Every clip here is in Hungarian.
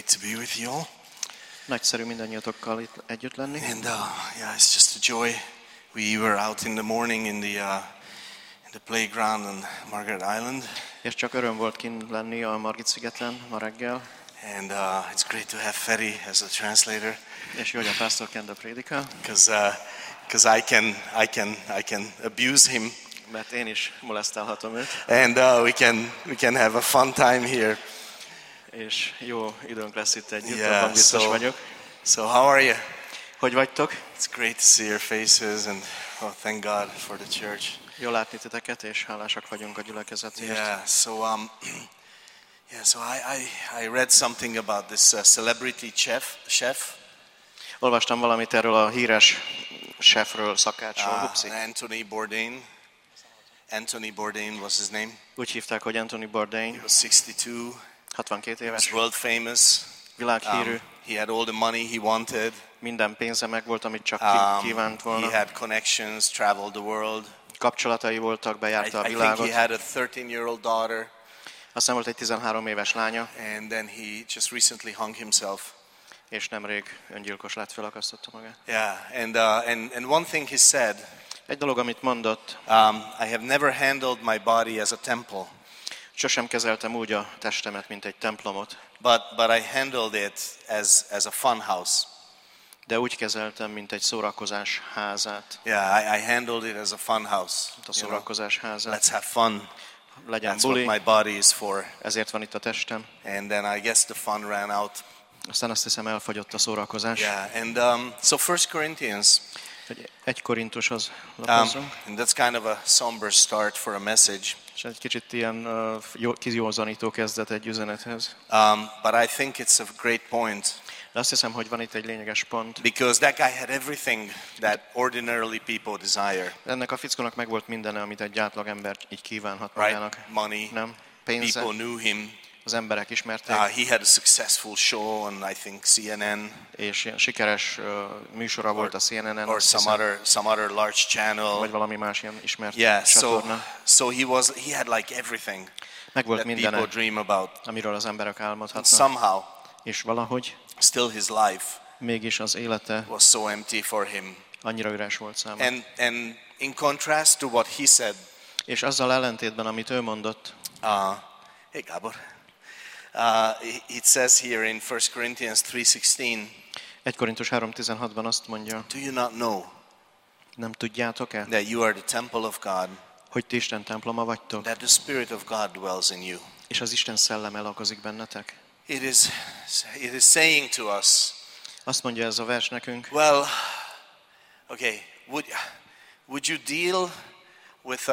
great to be with you all. Nagyszerű mindannyiatokkal itt együtt lenni. And yeah, it's just a joy. We were out in the morning in the playground on Margaret Island. És csak öröm volt kint lenni a Margit-szigeten ma reggel. And it's great to have Ferry as a translator. És jó, hogy a pásztor Kenda prédikál. Because I can abuse him. Mert én is molesztálhatom őt. And we can have a fun time here. És jó időnk lesz itt együtt, Yeah, abban biztos vagyok. So how are you? Hogy vagytok? It's great to see your faces and thank God for the church. Jó látni titeket, és hálásak vagyunk a gyülekezetért. Yeah, so I read something about this celebrity chef. Olvastam valamit erről a híres chefről, szakácsról. Anthony Bourdain was his name. Úgy hívták, hogy Anthony Bourdain. He was 62. 62 He was éves. world famous. Világhírű. He had all the money he wanted. Minden pénze megvolt, amit csak kívánt volna. He had connections, traveled the world. Kapcsolatai voltak, bejárta a I think világot. he had a 13-year-old daughter. Aztán volt egy 13 éves lánya. And then he just recently hung himself. És nemrég öngyilkos lett, felakasztotta magát. Yeah, and one thing he said. Egy dolog, amit mondott. I have never handled my body as a temple. Sosem kezeltem úgy a testemet, mint egy templomot. But I handled it as a fun house. De úgy kezeltem, mint egy szórakozás házát. Yeah, I handled it as a fun house. A szórakozás házát. Let's have fun. Legyen That's buli. what my body is for. Ezért van itt a testem. And then I guess the fun ran out. Aztán azt hiszem elfogyott a szórakozás. Yeah, and so 1 Corinthians. 1 Korintushoz lapozunk. And that's kind of a somber start for a message. És egy kicsit ilyen kijózanító kezdet egy üzenethez. But I think it's a great point. De azt hiszem, hogy van itt egy lényeges pont. Because that guy had everything that ordinarily people desire. Ennek a fickónak megvolt mindene, amit egy átlag ember így kívánhat magának. Right? Money. Nem? Pénze. People knew him. Az emberek ismerték. He had a successful show on, I think, CNN. És ilyen sikeres műsora volt a CNN-en. Or some other large channel. Vagy valami más ilyen ismert csatorna. So he had like everything megvolt that mindene, people dream about. Amiről az emberek álmodhatnak. Somehow, és valahogy still his life mégis az élete was so empty for him. Annyira üres volt számára. And in contrast to what he said. És azzal ellentétben, amit ő mondott. Hey Gabor. It says here in 1 Corinthians 3:16. 1 Korintus 3:16-ban azt mondja. Do you not know? Nem tudjátok-e? That you are the temple of God. Hogy ti Isten temploma vagytok. That the Spirit of God dwells in you. És az Isten szelleme lakozik bennetek. It is saying to us. Azt mondja ez a vers nekünk. Well, okay, would you deal with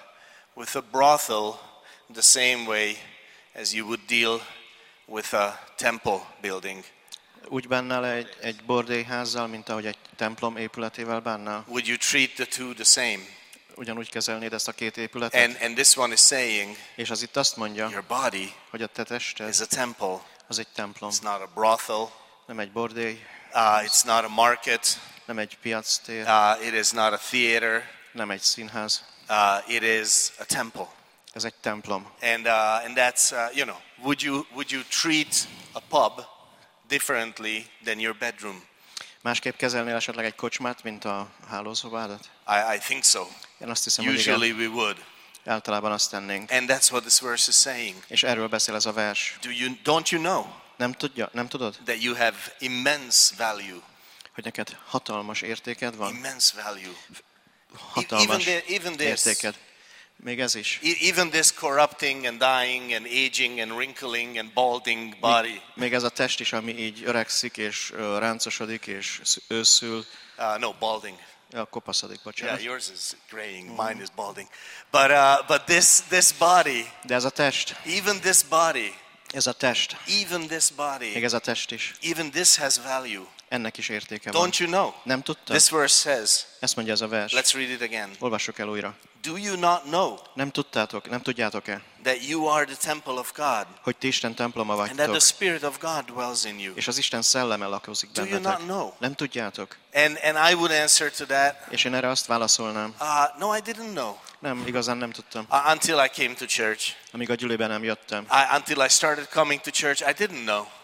a brothel the same way as you would deal with a temple building? Úgy bánnál egy bordélyházzal, mint ahogy egy templom épületével bánnál? Would you treat the two the same? Ugyanúgy kezelnéd ezt a két épületet? And this one is saying, és az itt azt mondja, your body hogy a te tested is a temple. Az egy templom. It's not a brothel. Nem egy bordély. It's not a market. Nem egy piactér. It is not a theater. Nem egy színház. It is a temple. Ez egy templom. And that's would you treat a pub differently than your bedroom? Másképp kezelnél esetleg egy kocsmát, mint a hálószobádat? I think so. Én azt hiszem, usually we would. Általában azt tennénk. And that's what this verse is saying. És erről beszél ez a vers. Don't you know? Nem tudod? That you have immense value. Hogy neked hatalmas értéked van? Immense value. Hatalmas értéked. Még ez is. Even this corrupting and dying and aging and wrinkling and balding body. Még ez a test is, ami így öregszik és ráncosodik és őszül. No, balding. Kopaszodik, bocsánat. Yeah, yours is graying, mine is balding. But this body. De ez a test. Even this body. Ez a test. Even this body. Még ez a test is. Even this has value. Ennek is értéke van. Don't you know? Nem tudtad? This verse says. Ezt mondja ez a vers. Let's read it again. Olvassuk el újra. Do you not know? Nem tudjátok-e? That you are the temple of God. Hogy ti Isten temploma vagytok. And that the Spirit of God dwells in you. És az Isten szelleme lakozik bennetek. Do you not know? Nem tudjátok? And I would answer to that. És én erre azt válaszolnám. No, I didn't know. Nem, igazán nem tudtam. Until I came to church. Amíg a gyülibe nem jöttem. Until I started coming to church, I didn't know.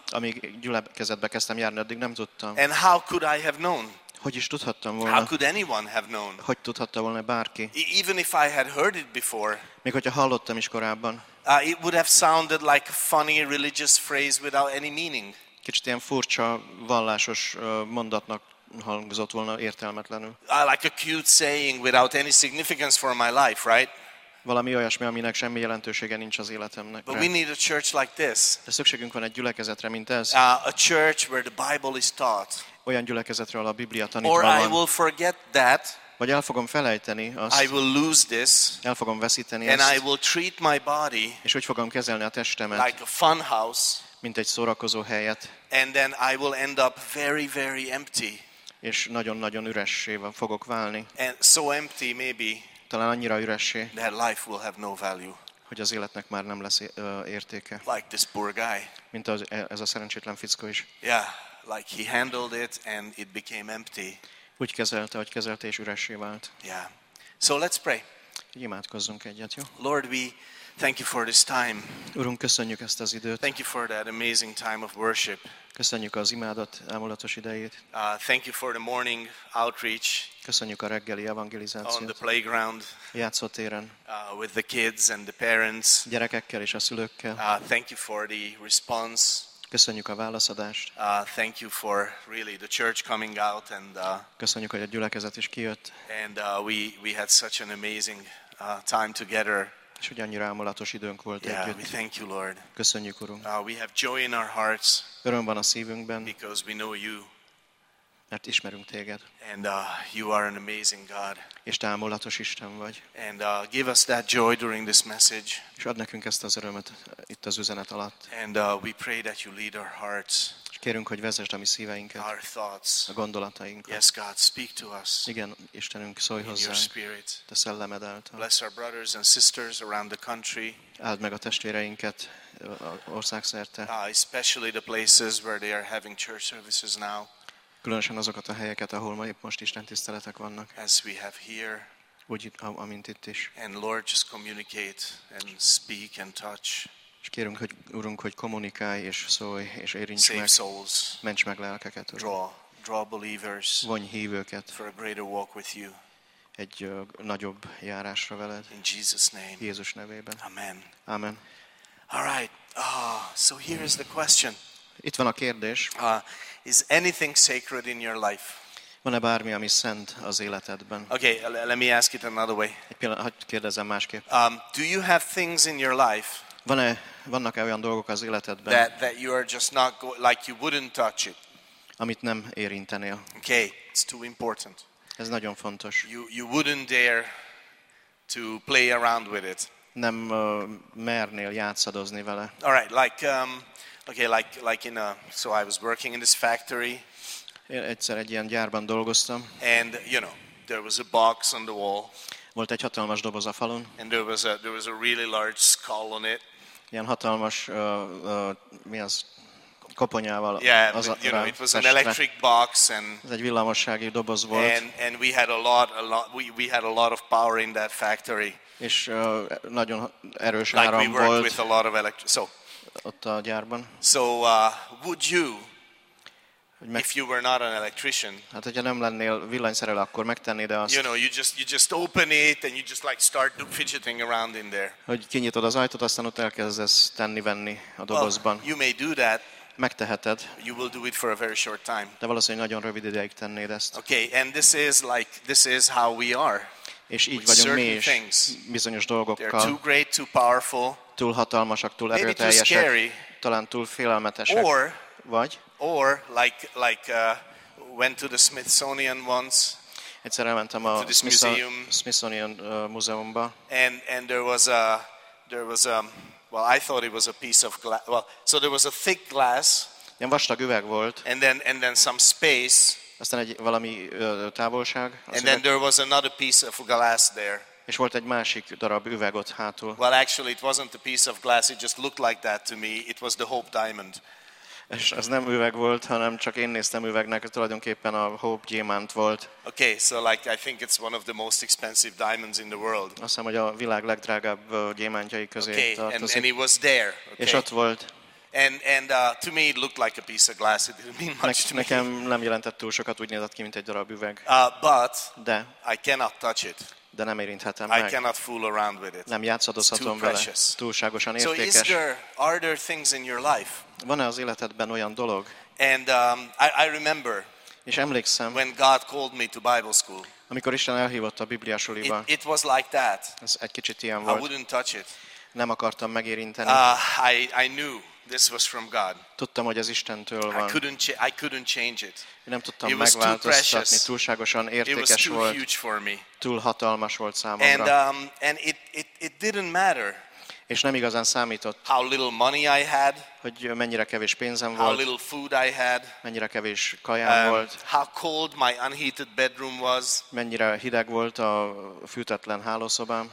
Amíg gyülekezetbe kezdtem járni, addig nem tudtam. And how could I have known? Hogy is tudhattam How volna? could anyone have known? Hogy tudhatta volna bárki? Even if I had heard it before, Még hogyha hallottam is korábban. it would have sounded like a funny religious phrase without any meaning. Kicsit ilyen furcsa, vallásos mondatnak hangzott volna értelmetlenül. Like a cute saying without any significance for my life, right? Valami olyasmi, aminek semmi jelentősége nincs az életemnek. But we need a church like this. De szükségünk van egy gyülekezetre, mint ez. A church where the Bible is taught. Olyan gyülekezetre, ahol a Biblia Or tanítva I van. will forget that. Vagy el fogom felejteni azt, I will lose this. el fogom veszíteni And I ezt, will treat my body és úgy fogom kezelni a testemet, like a fun house. mint egy szórakozó helyet, And then I will end up very, very empty. és nagyon-nagyon üressé fogok válni. And so empty maybe Talán annyira üressé, that life will have no value. hogy az életnek már nem lesz értéke. Like this poor guy. Mint ez a szerencsétlen fickó is. Yeah, like he handled it and it became empty. Úgy kezelte, hogy kezelte, és üressé vált. Yeah. So let's pray. Így imádkozzunk egyet, jó? Lord, we thank you for this time. Urunk, köszönjük ezt az időt. Thank you for that amazing time of worship. Köszönjük az imádat ámulatos idejét. Thank you for the morning outreach Köszönjük a reggeli on the evangelizációt. playground A játszótéren, with the kids and the parents. gyerekekkel és a szülőkkel. Thank you for the response. Köszönjük a válaszadást. Thank you for really the church coming out Köszönjük, hogy a gyülekezet is kijött, and we had such an amazing time together. és hogy annyira ámulatos időnk volt Yeah, we együtt. thank you, Lord. Köszönjük, Urunk. We have joy in our hearts Öröm van a szívünkben, because we know you, mert ismerünk téged, and you are an amazing God. és te ámulatos Isten vagy. And give us that joy during this message. És ad nekünk ezt az örömet itt az üzenet alatt. And we pray that you lead our hearts, És kérünk, hogy vezesd a mi szíveinket, our thoughts. a gondolatainkat. Yes, God, speak to us Igen, Istenünk, szólj in your hozzánk, spirit. te szellemed által. Bless our brothers and sisters around the country, Áld meg a testvéreinket országszerte, especially the places where they are having church services now, különösen azokat a helyeket, ahol ma épp most Isten tiszteletek vannak, as we have here. úgy amint itt is. And Lord, just communicate and speak and touch. És kérünk, hogy Urunk, hogy kommunikálj és szólj és érints Save meg, souls. ments meg lelkeket, Urunk. Draw believers Vonj hívőket for a greater walk with you. egy nagyobb járásra veled. In Jesus' name. Jézus nevében. Amen. Amen. All right. So here is the question. Itt van a kérdés. Is anything sacred in your life? Van-e bármi, ami szent az életedben? Okay, let me ask it another way. Egy pillanat, hadd kérdezzem másképp. Do you have things in your life Vannak-e olyan dolgok az életedben, that you are just not like you wouldn't touch it? amit nem érintenél? Okay, it's too important. Ez nagyon fontos. You wouldn't dare to play around with it. Nem mernél játszadozni vele. All right, like so I was working in this factory, Én egyszer egy ilyen gyárban dolgoztam. and there was a box on the wall, Volt egy hatalmas doboz a falon, and there was a really large skull on it. ilyen hatalmas, mi az, koponyával. Yeah, az but, it was an testre. electric box, and Ez egy villamossági doboz volt, and we had we had a lot of power in that factory. és nagyon erős Like we áram worked volt with a lot of ott a gyárban. So would you, Hogy if you were not an electrician, hát, hogyha nem lennél villanyszerelő, akkor megtennéd azt, you just open it and you just like start fidgeting around in there. hogy kinyitod az ajtót, aztán ott elkezdesz tenni-venni a dobozban. You may do that. Megteheted, You will do it for a very short time. de valószínűleg nagyon rövid ideig tennéd ezt. Okay, and this is how we are. És így With vagyunk mi certain is things. bizonyos They're too dolgokkal. great, too powerful, Túl hatalmasak, túl maybe too erőteljesek, scary, talán túl félelmetesek. or like went to the Smithsonian once, Egyszer elmentem a to this museum. Smithsonian múzeumba, and there was a well, I thought it was a piece of glass. Well, so there was a thick glass, ilyen vastag üveg volt, and then some space, aztán egy valami távolság, and then there was another piece of glass there. és volt egy másik darab üveg ott hátul. Well, actually, it wasn't a piece of glass. It just looked like that to me. It was the Hope Diamond. És az nem üveg volt, hanem csak én néztem üvegnek, tulajdonképpen a Hope gyémánt volt. Okay, so like I think it's one of the most expensive diamonds in the world. Azt hiszem, hogy a világ legdrágább gyémántjai közé Okay, and tartozik. he was there. És Okay, ott volt, To me it looked like a piece of glass. It didn't mean much to me. Nekem nem jelentett túl sokat, úgy nézett ki, mint egy darab üveg. But I cannot touch it. De nem érinthetem I meg. cannot fool around with it. Nem játszadozhatom vele. Túlságosan So értékes. are there things in your life? Van-e az életedben olyan dolog? And I remember És emlékszem, when God called me to Bible school. amikor Isten elhívott a bibliasuliba, It was like that. ez egy kicsit ilyen I volt. wouldn't touch it. Nem akartam megérinteni. I knew this was from God. Tudtam, hogy ez Istentől van. I couldn't change it. Nem tudtam It was too megváltoztatni, precious. túlságosan It was értékes too volt, huge for me. túl hatalmas volt számomra. And it didn't matter És nem igazán számított, how little money I had, hogy mennyire kevés pénzem how volt, little food I had, mennyire kevés kajám volt, how cold my unheated bedroom was, mennyire hideg volt a fűtetlen hálószobám,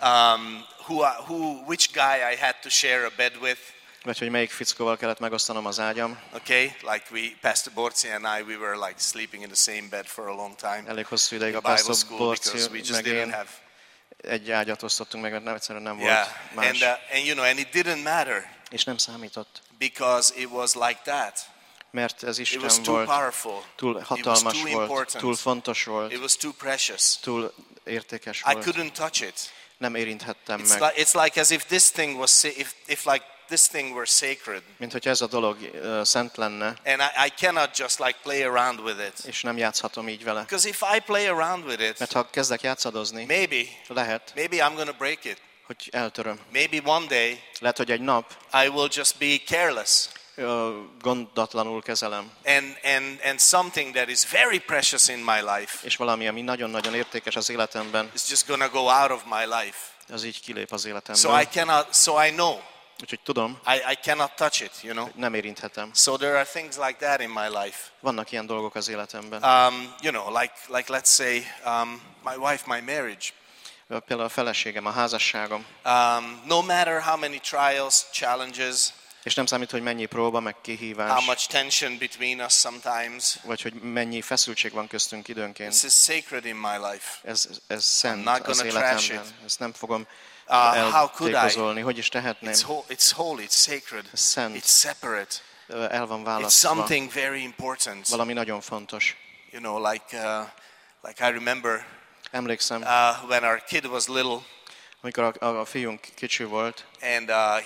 which guy I had to share a bed with. vagy hogy melyik fickóval kellett megosztanom az ágyam. Okay, like Pastor Borci and I, we were like sleeping in the same bed for a long time. Elég hosszú ideig a Bible Pastor school, Borci because we just meg didn't én have. egy ágyat osztottunk meg, mert nem, egyszerűen nem Yeah, volt más. and you know, and it didn't matter És nem számított, because it was like that. mert ez It was Isten too volt, powerful. túl hatalmas too volt, important. túl fontos volt, It was too precious. túl értékes I volt. couldn't touch it. Nem érinthettem It's meg. like as if this thing was if like this thing were sacred, Mint hogyha ez a dolog szent lenne, and I cannot just like play around with it. és nem játszhatom így vele. Because if I play around with it, Mert ha kezdek játszadozni, maybe lehet, I'm going to break it. hogy eltöröm. Maybe one day Lehet, hogy egy nap I will just be careless. gondatlanul kezelem, And something that is very precious in my life és valami, ami nagyon-nagyon értékes az életemben, is just going to go out of my life. az így kilép az So életemből. so I know Úgyhogy tudom, I cannot touch it, you know. nem érinthetem. So there are things like that in my life. Vannak ilyen dolgok az életemben. You know, like let's say my wife, my marriage. Például a feleségem, a házasságom. No matter how many trials, challenges, És nem számít, hogy mennyi próba, meg how kihívás, much tension between us sometimes, vagy hogy mennyi feszültség van köztünk időnként. this is sacred in my life. Ez szent not az gonna trash életemben. Ezt nem fogom How could I? eltékozolni. Hogy is tehetném? It's holy, it's sacred, Ez szent. it's separate. El van It's választva. something very important. Valami nagyon fontos. You know, like I remember Emlékszem, when our kid was little, amikor a fiunk kicsi volt, and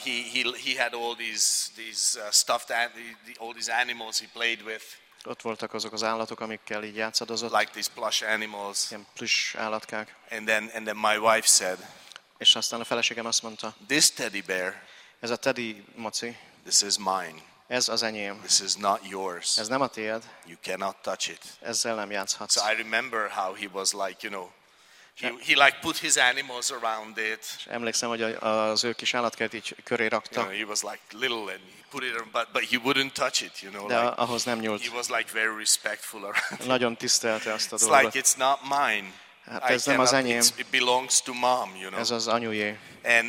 he had all these stuffed all these animals he played with, ott voltak azok az állatok, amikkel így játszadozott, like these plush animals. ilyen plusz állatkák. And then my wife said, És aztán a feleségem azt mondta, "This teddy bear, ez a Teddy moci, this is mine. ez az enyém. This is not yours. Ez nem a tiéd, You cannot touch it." ezzel nem játszhatsz. So I remember how he was like, you know, he like put his animals around it. És emlékszem, hogy az ő kis állatkert így köré You rakta, know, he was like little and he put it, but he wouldn't touch it. You know, de like ahhoz nem nyúlt. he was like very respectful around. Nagyon tisztelte azt a It's dolgot. like it's not mine. Hát ez nem az enyém, It belongs to mom. You know, ez az anyujé. and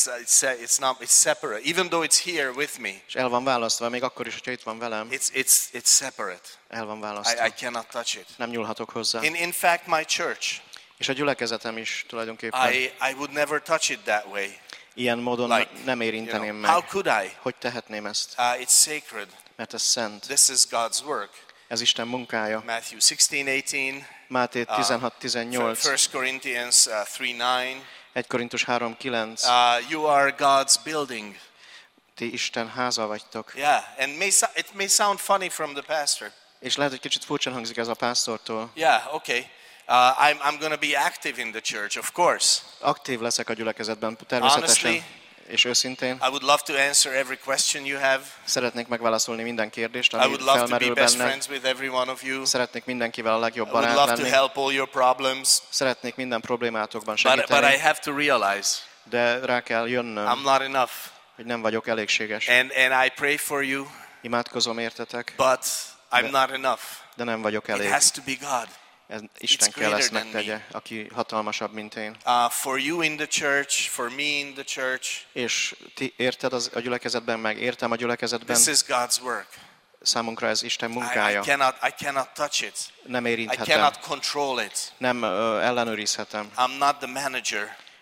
it's separate. Even though it's here with me, És el van választva, még akkor is, hogyha itt van velem, it's separate. el van választva. I cannot touch it. Nem nyúlhatok hozzá. In fact, my church, És a gyülekezetem is tulajdonképpen I would never touch it that way. ilyen módon Like, nem You érinteném know, how meg. could I? Hogy tehetném ezt? It's sacred. Mert ez szent. This is God's work. Ez Isten munkája. Matthew 16:18, Máté 16:18, 1 Corinthians 3:9. 1 Korintus 3:9. You are God's building. Ti Isten háza vagytok. Yeah, and it may sound funny from the pastor. És lehet, hogy kicsit furcsán hangzik ez a pásztortól. Yeah, okay. I'm going to be active in the church, of course. Aktív leszek a gyülekezetben, természetesen. Honestly, És őszintén I would love to answer every question you have. szeretnék megválaszolni minden kérdést, I ami would love to be felmerül best benne. friends with every one of you. Szeretnék mindenkivel a legjobb I would barát love to lenni. help all your problems. Szeretnék minden problémátokban But I segíteni, have to realize de rá kell jönnöm, I'm not enough. hogy nem vagyok elégséges. And I pray for you, Imádkozom értetek, but I'm not enough. de nem vagyok It elég. has to be God. Ez Isten It's kell ezt greater than megtegye, aki hatalmasabb, mint én. For you in the church, for me in the church, És ti érted a gyülekezetben, meg értem a gyülekezetben, this is God's work. számunkra ez Isten I munkája. cannot touch it. Nem I érinthetem, cannot control it. nem ellenőrizhetem. I'm not the manager.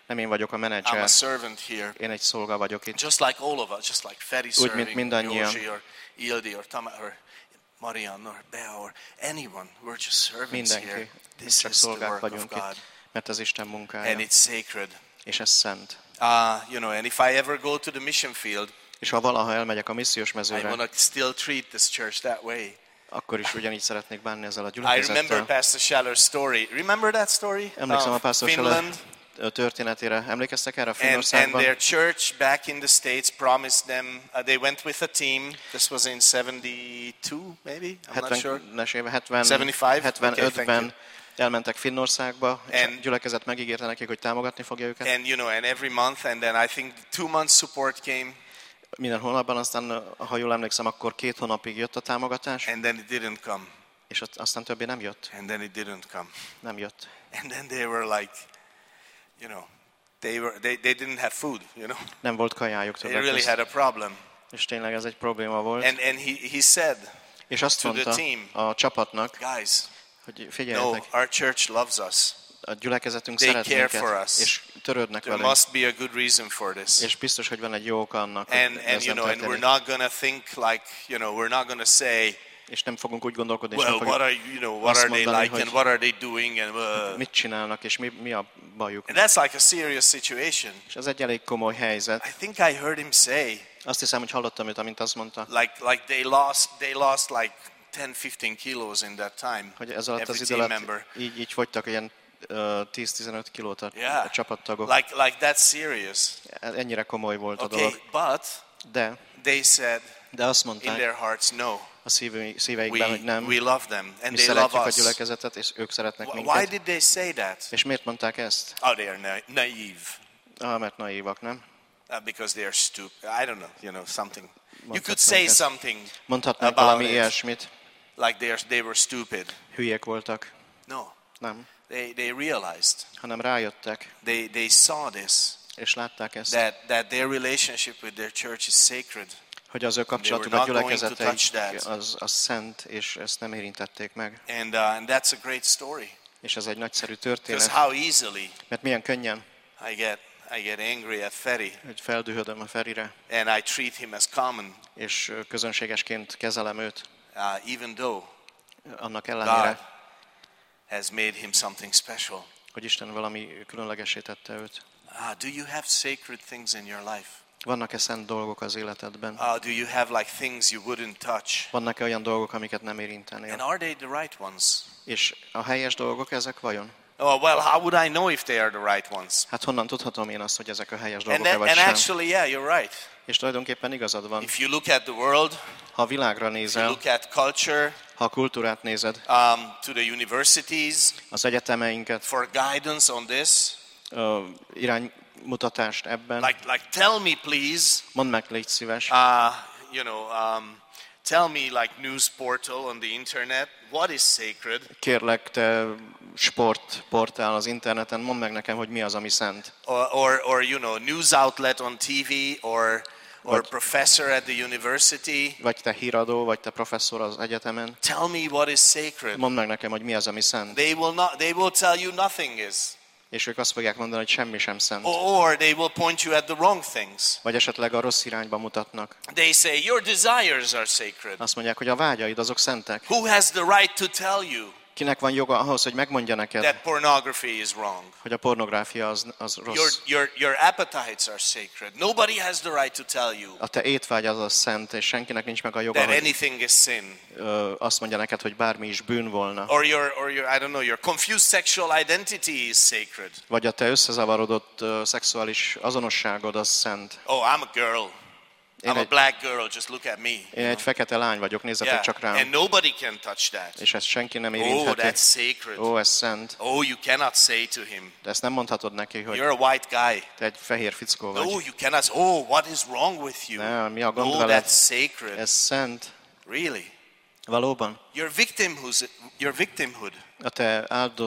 Nem én vagyok a I'm menedzser, a servant here. én egy szolga vagyok itt. Just like all of us, just like Feri Úgy, serving, mint mindannyian. Józsi, or Ildi, or Tama, or Marianne, or Bea, or anyone. We're just servants Mindenki. here. Mi This csak is the szolgák work of vagyunk God. itt, mert ez Isten munkája, And it's sacred. és ez szent. And if I ever go to the mission field, És ha valaha elmegyek a missziós I mezőre, want to still treat this church that way. akkor is ugyanígy szeretnék bánni ezzel a I remember gyülekezettel. Pastor Schaller's story. Remember that story? Emlékszem a Of Pastor Finland? Schaller történetére. Emlékeztek erre a And Finnországban? their church back in the States promised them, they went with a team. This was in 72, maybe? I'm not sure. 70-es éve, 75? 75-ben elmentek Finnországba, és a And- gyülekezet megígérte nekik, hogy támogatni fogja őket. And every month, and then I think 2 months support came, Minden hónapban, aztán, ha jól emlékszem, akkor 2 hónapig jött a támogatás, and then it didn't come, és aztán többé nem jött. and then it didn't come. Nem jött. And then they were like, they didn't have food, Nem volt kajájuk They többek really között. had a problem. És tényleg ez egy probléma volt. And he said, És azt to the mondta team, a csapatnak, guys, hogy no, figyeljetek, our church loves us. a gyülekezetünk They szeret care for minket, us. és törődnek There velünk. must be a good reason for this. És biztos, hogy van egy jó oka annak, hogy And ez nem and we're történik. not going to think like, we're not going to say, És nem fogunk úgy gondolkodni, és well, nem fogjuk, what are they mondani, like and hogy- what are they doing and mit csinálnak, és mi a bajuk. And that's like a serious situation. És ez egy elég komoly helyzet. I think I heard him say, Azt hiszem, hogy hallottam őt, amint azt mondta, like they lost like 10-15 kilos in that time. hogy ez alatt Every az idő team alatt member. így fogytak ilyen 10-15 kilót a Yeah. csapattagok. Like that's serious. Ennyire komoly volt a Okay, dolog. but De they said azt in mondták their hearts, no, a szíveikben, hogy nem, we love them and mi they love szeretjük a us. gyülekezetet, és ők szeretnek Why minket. did they say that? És miért mondták ezt? Oh, they are naive. Mert naívak, nem? Because they are stupid. I don't know, something. You could Mondhatnánk say ezt. something Mondhatnánk about valami it. ilyesmit. Like they were stupid. Hülyék voltak. No, Nem. they realized. Hanem rájöttek, They saw this, és látták ezt, that their relationship with their church is sacred. hogy az ő kapcsolatuk They a were not going to gyülekezeteik touch that. az szent, és ezt nem érintették meg. And that's a great story. És ez egy nagyszerű Because történet, how easily mert milyen könnyen, I get angry at Ferry hogy feldühödöm a Ferire, and I treat him as common, és közönségesként kezelem őt, even though annak God ellenére, has made him something special. hogy Isten valami különlegessé tette őt. Do you have sacred things in your life? Vannak-e szent dolgok az életedben? Do you have like things you wouldn't touch? Vannak-e olyan dolgok, amiket nem And érintenél? are they the right ones? És a helyes dolgok ezek vajon? Oh, well, how would I know if they are the right ones? Hát honnan tudhatom én azt, hogy ezek a helyes And, dolgok-e vagy and sem? actually, yeah, you're right. És tulajdonképpen igazad van. If you look at the world, Ha a világra if you nézel, look at culture, ha a kultúrát nézed, to the universities, az egyetemeinket, for guidance on this, iránymutatást ebben, like tell me please, mondd meg, légy szíves, tell me like news portal on the internet, what is sacred? kérlek, te sportportál az interneten, mondd meg nekem, hogy mi az, ami szent. Or news outlet on TV, or Vagy- professor at the university. Vagy te híradó, vagy te professzor az egyetemen, Tell me what is sacred. mondd meg nekem, hogy mi az, ami szent. They will tell you nothing is. És ők azt fogják mondani, hogy semmi sem szent. Or they will point you at the wrong things. Vagy esetleg a rossz irányba mutatnak. They say your desires are sacred. Azt mondják, hogy a vágyaid azok szentek. Who has the right to tell you Kinek van joga ahhoz, hogy megmondja neked, that pornography is wrong? hogy a pornográfia az rossz. Your appetites are sacred. Nobody has the right to tell you A te étvágy az szent, és senkinek nincs meg a joga, that hogy anything is sin. azt mondja neked, hogy bármi is bűn volna. Or your I don't know, your confused sexual identity is sacred. Vagy a te összezavarodott szexuális azonosságod az szent. Oh, I'm a girl. I'm a egy- black girl, just look at me. Én egy fekete lány vagyok, nézzetek csak And rám. nobody can touch that. És ezt senki nem Oh, érintheti. that's sacred. Ó, ez szent. Oh, you cannot say to him, De ezt nem mondhatod neki, hogy you're a white guy. te egy fehér fickó No, vagy. you cannot. Oh, what is wrong with you? Nem, mi a gond No, veled? that's sacred. Ez szent. Really? Valóban? Your victimhood. A te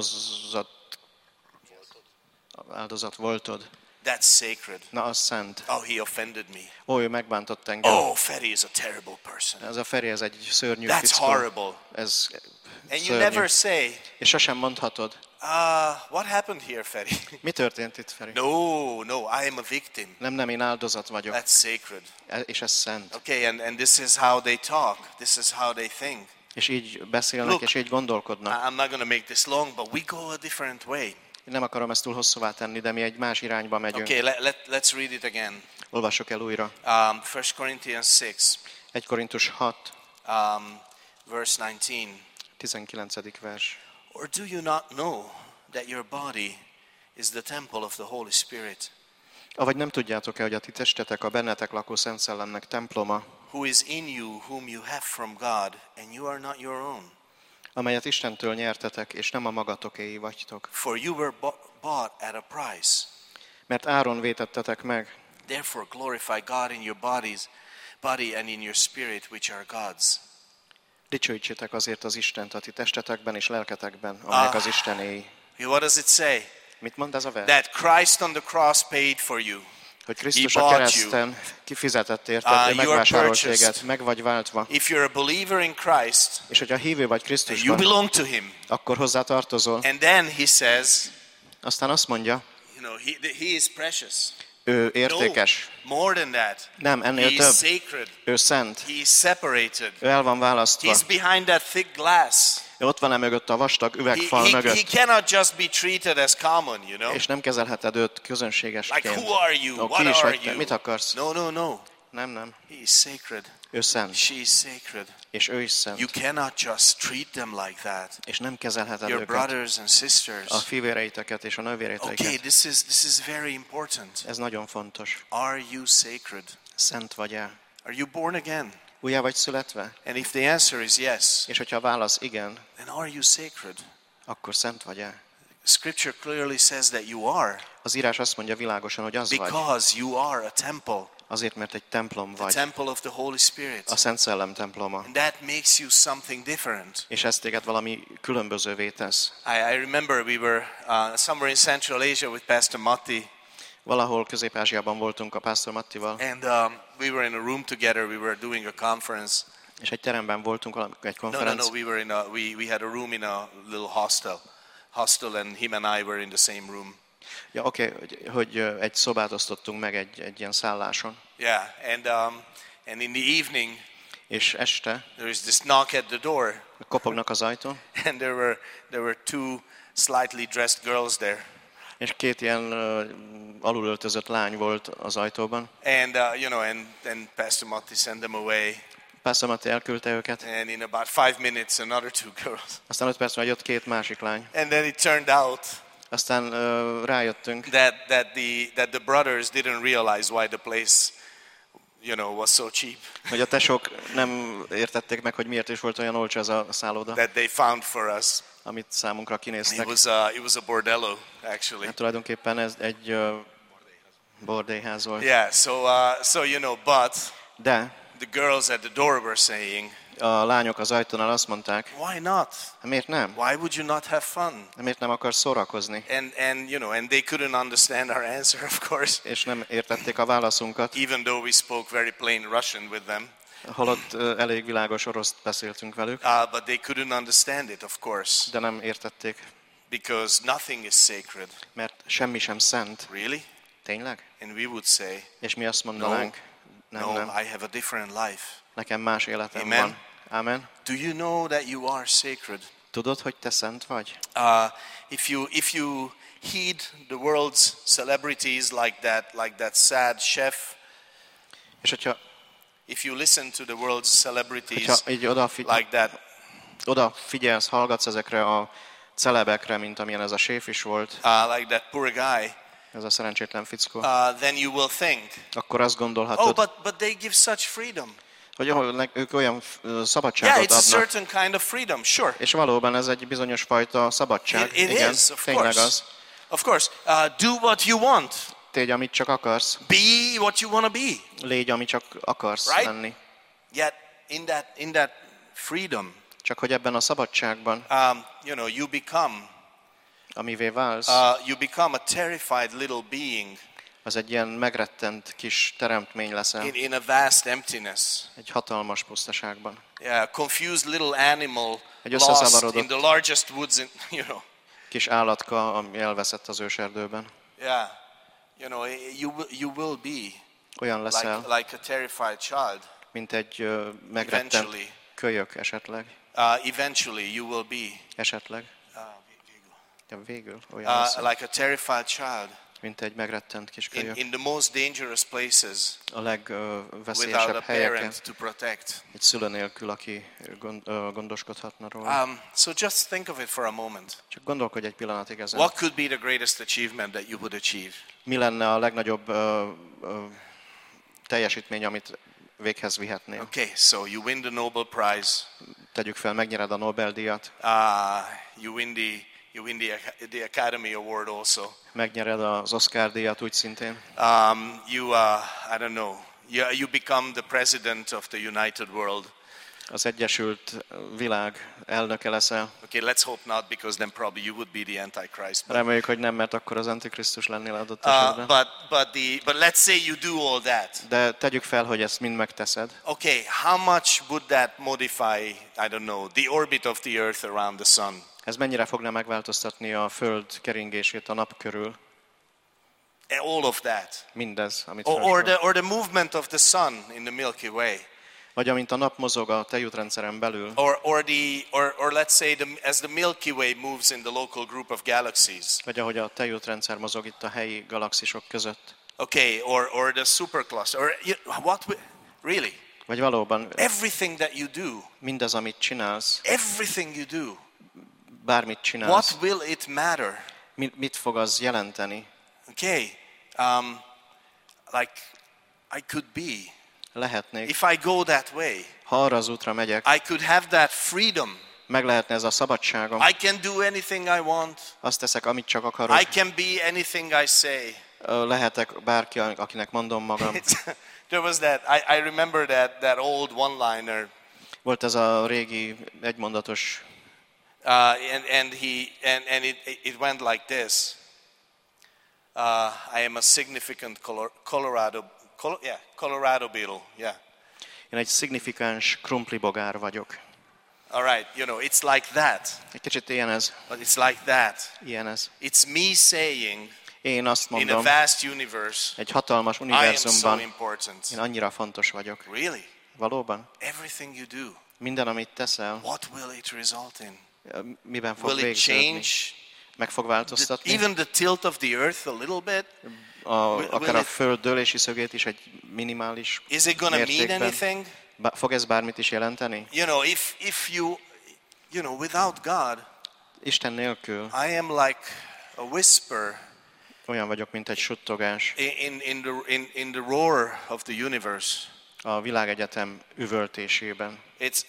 áldozat voltod. That's sacred. Na, az szent. Oh, he offended me. Ó, ő megbántott engem. Oh, Ferry is a terrible person. Ez a Feri, ez egy szörnyű That's fickó. horrible. Ez And you szörnyű. never say, És sosem mondhatod, What happened here, Ferry? Mi történt itt, Feri? No, I am a victim. Nem, én áldozat vagyok. That's sacred. És ez szent. Okay, and this is how they talk. This is how they think. És így beszélnek, Look, és így gondolkodnak. I'm not going to make this long, but we go a different way. Én nem akarom ezt túl hosszúvá tenni, de mi egy más irányba megyünk. Okay, let's read it again. Olvassuk el újra. 1 Corinthians 6, 1 Korintus 6, verse 19. 19. vers. Or do you not know that your body is the temple of the Holy Spirit, Avagy nem tudjátok-e, hogy a ti testetek a bennetek lakó Szent Szellemnek temploma, who is in you, whom you have from God, and you are not your own? amelyet Istentől nyertetek, és nem a magatokéi vagytok. For you were bought at a price. Mert áron vétettetek meg, Therefore glorify God in your body and in your spirit, which are God's. dicsőítsétek azért az Istent a ti testetekben és lelketekben, amelyek az Istenéi. What does it say? Mit mond ez a vers? That Christ on the cross paid for you. Hogy Krisztus He a bought kereszten kifizetett érted, you ő are megvásárolt purchased. téged, meg vagy váltva. If you're a believer in Christ, És hogyha hívő vagy you Krisztusban, belong to Him. akkor hozzá tartozol. And then He says, Aztán azt mondja, He is precious. ő értékes. No, more than that. Nem, ennél He is több. sacred. Ő szent. He is separated. Ő el van választva. He's behind that thick glass. Ő ott van mögött a vastag üvegfal He mögött. cannot just be treated as common, És nem kezelheted őt Like, közönségesként. who are you? Ó, What ki is are vagy te? you? Mit akarsz? No. Nem. He is sacred. Ő szent. She is sacred. És ő is szent. You cannot just treat them like that. És nem kezelheted Your őket. brothers and sisters. A fivéreiteket és a Okay, nővéreiteket. this is very important. Ez nagyon fontos. Are you sacred? Szent vagy-e? Are you born again? Újjá vagy születve? And if the answer is yes, És hogyha a válasz igen, then are you sacred? akkor szent vagy-e? Scripture clearly says that you are, Az írás azt mondja világosan, hogy az vagy. because you are a temple, Azért, mert egy templom the vagy. temple of the Holy Spirit. A Szent Szellem temploma. And that makes you something different. És ez téged valami különbözővé tesz. I remember we were somewhere in Central Asia with Pastor Matti, Valahol Közép-Ázsiában voltunk a Pásztor Mattival, and we were in a room together. We were doing a conference. és egy teremben voltunk, egy No, konferenc. we were we had a room in a little hostel, and him and I were in the same room. Ja, oké, hogy egy szobát osztottunk meg egy ilyen szálláson. Yeah, and in the evening És este there is this knock at the door, kopognak az ajtón, and there were two slightly dressed girls there. és két ilyen alulöltözött lány volt az ajtóban. And and Pastor Matti sent them away, Pásztor Matti elküldte őket, and in about 5 minutes another two girls. aztán 5 perc múlva jött két másik lány. And then it turned out Aztán rájöttünk, that the brothers didn't realize why the place, was so cheap. hogy a tesók nem értették meg, hogy miért is volt olyan olcsó ez a szálloda, That they found for us. amit számunkra kinéztek. It was a bordello, actually. Hát tulajdonképpen ez egy bordélyház volt. Yeah. So but De the girls at the door were saying, a lányok az ajtónál azt mondták, "Why not? miért nem? Why would you not have fun?" Miért nem akarsz szórakozni? And they couldn't understand our answer, of course, És nem értették a válaszunkat, even though we spoke very plain Russian with them. holott elég világos oroszt beszéltünk velük, But they couldn't understand it, of course, de nem értették, because nothing is sacred. mert semmi sem szent. Really? Tényleg? And we would say, És mi azt mondanánk? "No, Nem. I have a different life." Nekem más életem Amen. van. Amen. Do you know that you are sacred? Tudod, hogy te szent vagy? If you heed the world's celebrities like that sad chef, És hogyha if you listen to the world's celebrities így like that, odafigyelsz, hallgatsz ezekre a celebekre, mint amilyen ez a séf is volt, like that poor guy, ez a szerencsétlen fickó, then you will think, akkor azt gondolhatod, but they give such freedom. hogy ők olyan Yeah, szabadságot it's a adnak. certain kind of freedom, sure. És valóban ez egy bizonyos fajta szabadság. It Igen, is, of tényleg course. az. Of course. Do what you want. Tégy, amit csak akarsz. Be what you want to be. Légy, ami csak akarsz Right? lenni. Yet in that freedom, Csak hogy ebben a szabadságban, you become amivé válsz, a terrified little being az egy ilyen megrettent kis teremtmény leszel. in a vast emptiness. Egy hatalmas pusztaságban. Yeah, confused little animal Egy lost összezavarodott- in the largest woods, kis állatka, ami elveszett az őserdőben. Yeah. You will be Olyan leszel, like a terrified child. mint egy megrettent Eventually. kölyök esetleg. Eventually you will be Esetleg. Ja, végül olyan leszel, like a terrified child mint egy megrettent kis kölyök. in the most dangerous places A without legveszélyesebb a helyeken, parent to protect. egy szülő nélkül, aki gondoskodhatna róla. So just think of it for a moment. Csak gondolkodj egy pillanatig ezen. What could be the greatest achievement that you would achieve? Mi lenne a legnagyobb teljesítmény, amit véghez vihetnél? Okay, so you win the Nobel Prize. Tegyük fel, megnyered a Nobel-díjat, You win the Academy Award also. megnyered az Oscar-díjat úgy szintén, I don't know. You become the president of the United World. az Egyesült Világ elnöke leszel. Okay, let's hope not, because then probably you would be the Antichrist. Reméljük, hogy nem, mert akkor az Antikrisztus lennél adott esetben. But let's say you do all that. De tegyük fel, hogy ezt mind megteszed. Okay, how much would that modify, I don't know, the orbit of the Earth around the sun? Ez mennyire fogná megváltoztatni a Föld keringését a nap körül? All of that. Mindez, amit Or the movement of the sun in the Milky Way. Vagy amint a nap mozog a tejútrendszeren belül, Or let's say as the Milky Way moves in the local group of galaxies. vagy ahogy a tejútrendszer mozog itt a helyi galaxisok között. Okay, or the supercluster. Or really? Vagy valóban Everything that you do, mindez, amit csinálsz, everything you do, bármit csinálsz, what will it matter? mit fog az jelenteni? Okay, like I could be. Lehetnék, If I go that way, ha arra az útra megyek, I could have that freedom. meg lehetne ez a szabadságom. I can do anything I want. Azt teszek, amit csak akarok. I can be anything I say. Lehetek bárki, akinek mondom magam. There was that. I remember that old one-liner. Volt ez a régi egymondatos, And it went like this. I am a significant Colorado beetle. Yeah. én egy szignifikáns krumplibogár vagyok. All right. It's like that. Egy kicsit ilyen ez. But it's like that. Ilyen ez. It's me saying Én azt in a mondom, vast universe, egy hatalmas I am so univerzumban important. én annyira fontos vagyok. Really? Valóban? Everything you do, Minden, amit teszel, what will it result in? miben fog Will it végződni? change Meg fog változtatni? even the tilt of the earth a little bit? Akár a föld dőlési szögét is egy minimális Is it going to mean mértékben. anything? Fog ez bármit is jelenteni? If you without God, Isten nélkül I am like a whisper olyan vagyok, mint egy suttogás in the roar of the universe. a világegyetem üvöltésében. It's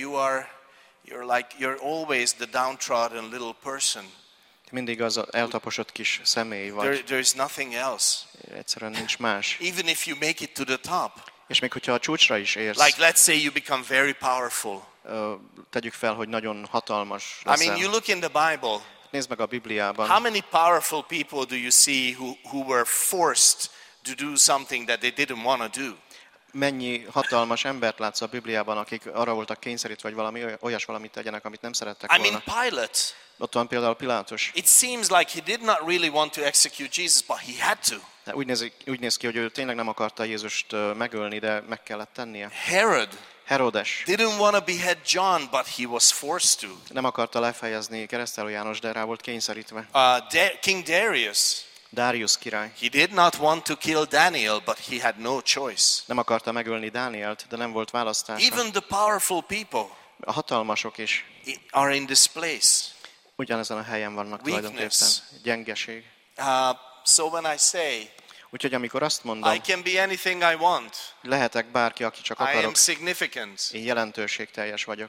you're always the downtrodden little person. Mindig az eltaposott kis személy vagy. There's nothing else. Egyszerűen nincs más. Even if you make it to the top, És még hogyha a csúcsra is érsz, like let's say you become very powerful. tegyük fel, hogy nagyon hatalmas I mean, leszel. you look in the Bible. Nézd meg a Bibliában. How many powerful people do you see who were forced to do something that they didn't want to do? Mennyi hatalmas embert látsz a Bibliában, akik arra voltak kényszerítve, hogy olyas valamit tegyenek, amit nem szerettek I volna. mean, Pilate. Ott van például Pilátus. It seems like he did not really want to execute Jesus, but he had to. De úgy néz ki, hogy ő tényleg nem akarta Jézust megölni, de meg kellett tennie. Herod Herodes didn't want to behead John, but he was forced to. nem akarta lefejezni Keresztelő János, de rá volt kényszerítve. King Darius, Darius király he did not want to kill Daniel, but he had no choice. nem akarta megölni Dánielt, de nem volt választása. Even the powerful people A hatalmasok is are in this place. ugyanezen a helyen vannak Weakness. tulajdonképpen. Gyengeség. So when I say, Úgyhogy amikor azt mondom, I can be anything I want, lehetek bárki, aki csak I am akarok, significant, én jelentőségteljes vagyok.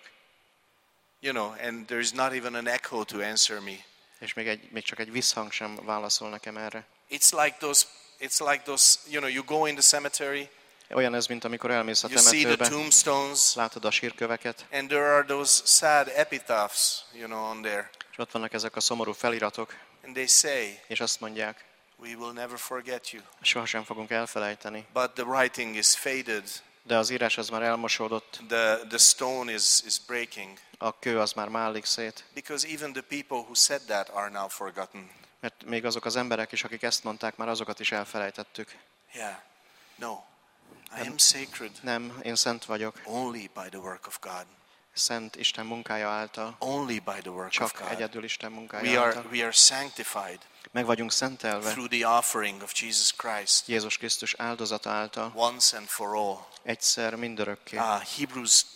and there's not even an echo to answer me. És még csak egy visszhang sem válaszol nekem erre. It's like those, you go in the cemetery, Olyan ez, mint amikor elmész a you see the temetőbe, tombstones, látod a sírköveket, and there are those sad epitaphs, on there. és ott vannak ezek a szomorú feliratok, And they say, és azt mondják, we will never forget you. sohasem fogunk elfelejteni. But the writing is faded. De az írás az már elmosódott, The stone is breaking. a kő az már mállik szét. Because even the people who said that are now forgotten. Mert még azok az emberek is, akik ezt mondták, már azokat is elfelejtettük. Yeah. No. I am sacred Nem, én szent vagyok. only by the work of God. Szent Isten munkája által. Only by the work of Csak God. egyedül Isten munkája által. We are sanctified Meg vagyunk szentelve through the offering of Jesus Christ Jézus Krisztus áldozata által. once and for all. Egyszer mindörökké. Hebrews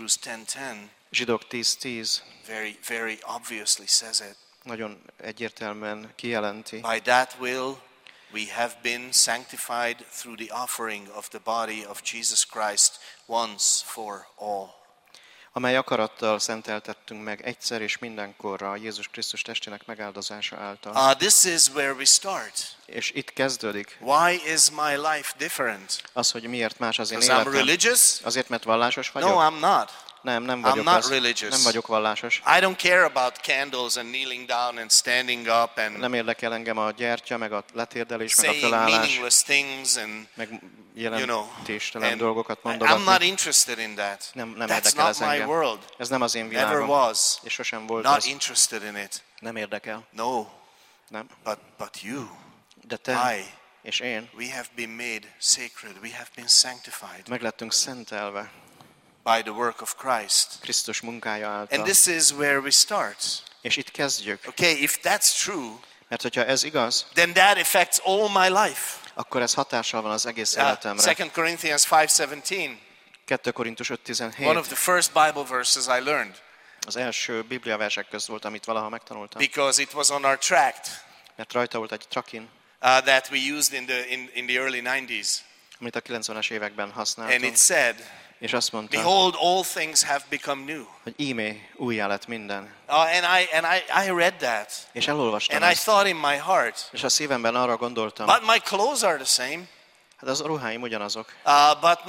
10:10 Zsidók 10:10 very obviously says it. nagyon egyértelműen kijelenti. By that will we have been sanctified through the offering of the body of Jesus Christ once for all. Amely akarattal szenteltettünk meg egyszer és mindenkorra a Jézus Krisztus testének megáldozása által. This is where we start. És itt kezdődik Why is my life different? az, hogy miért más az én Because I'm életem. religious? Azért, mert vallásos vagyok? No, I'm not. Nem vagyok I'm not az. religious. Nem vagyok vallásos. I don't care about candles and kneeling down and standing up and Nem érdekel engem a gyertya, meg a letérdelés, meg a saying fölállás, meaningless things and meg you know, jelentéstelen and dolgokat I'm not mondogatni. interested in that. Nem That's érdekel not ez my engem. world. Ez nem az én Never világom. was. És sosem volt Not az. interested in it. Nem érdekel. No, Nem. but you, De te I, és én we have been made sacred. We have been sanctified meg lettünk szentelve by the work of Christ. Krisztus munkája And által. this is where we start. És itt kezdjük. Okay, if that's true, Mert hogyha ez igaz, then that affects all my life. akkor ez hatással van az egész életemre. 2 Corinthians 5:17. 2 Korintus One of 5:17 the first Bible verses I learned az első bibliaversek között volt, amit valaha megtanultam. because it was on our tract Mert rajta volt egy trakin, that we used in the early 90s. amit a 90-es években And használtam. it said, És azt mondta, behold, all things have become new. hogy íme újjá lett minden. And I read that. És elolvastam And I ezt. thought in my heart, És a szívemben arra gondoltam, but my clothes are the same. hát az ruháim ugyanazok. But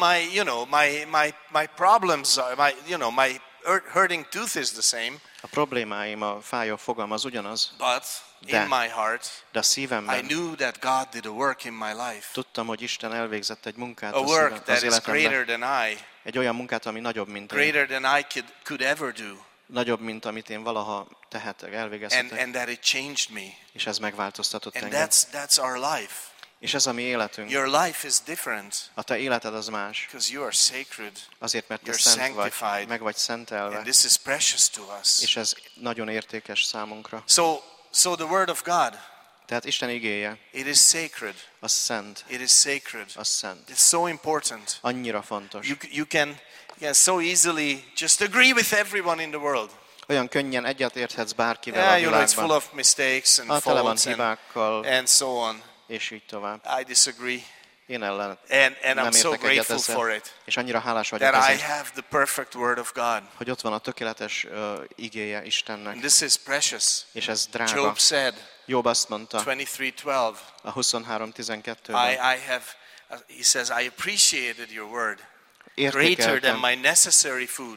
my problems are, my hurting tooth is the same. A problémáim, a fájó fogam az ugyanaz, But De. in my heart, de a I szívemben knew that God did a work in my life. tudtam, hogy Isten elvégzett egy munkát A a work az that is életemben. greater than I, Egy olyan munkát, ami nagyobb, mint én. greater than I could ever do. Nagyobb, mint amit én valaha tehetek, elvégezhetek. And that it changed me. És ez megváltoztatott And engem. that's our life. És ez a mi életünk. Your life is different A te életed az más. because you are sacred. Azért, mert te You're szent vagy, sanctified. meg vagy szentelve. And this is precious to us. És ez nagyon értékes számunkra. So the word of God, Tehát Isten igéje, it is sacred. az szent, It is sacred. az szent. It's so important. Annyira fontos. You can so easily just agree with everyone in the world. Olyan könnyen egyetérthetsz bárkivel Yeah, a you know, it's full világban. of mistakes and Tele van faults hibákkal, and so on. és így tovább. I disagree. Én ellen And nem I'm so értek egyet grateful for ezzel. it. És annyira hálás vagyok That I ezért, have the perfect word of God. hogy ott van a tökéletes igéje Istennek. And this is precious. És ez drága. Job said, Jobb azt mondta 23:12, a 23:12-ben. he says, I appreciated your word greater than Értékeltem, my necessary food.